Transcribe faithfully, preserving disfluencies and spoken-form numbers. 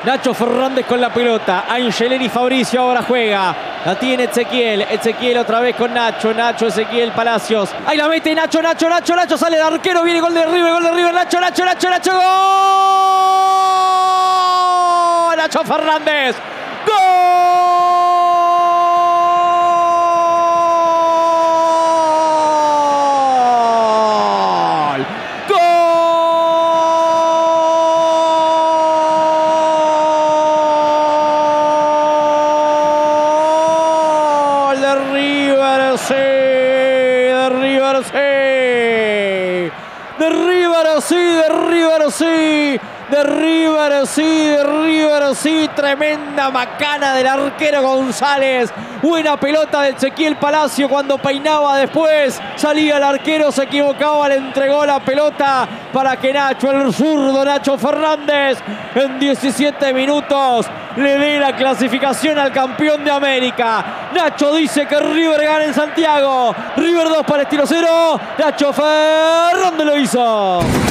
Nacho Fernández con la pelota. Angelini Fabricio ahora juega. La tiene Ezequiel. Ezequiel otra vez con Nacho. Nacho, Ezequiel, Palacios. Ahí la mete Nacho, Nacho, Nacho, Nacho. Sale el arquero. Viene gol de River, gol de River. Nacho, Nacho, Nacho, Nacho. ¡Gol! Nacho Fernández. ¡Gol! De River, sí, de River, sí, de River, sí, de River, sí, de River, sí, de River, sí, tremenda macana del arquero González, buena pelota de Ezequiel Palacio cuando peinaba después, salía el arquero, se equivocaba, le entregó la pelota para que Nacho, el zurdo Nacho Fernández, en diecisiete minutos le dé la clasificación al campeón de América. Nacho dice que River gana en Santiago. River dos, Palestino cero. Nacho Fernández lo hizo.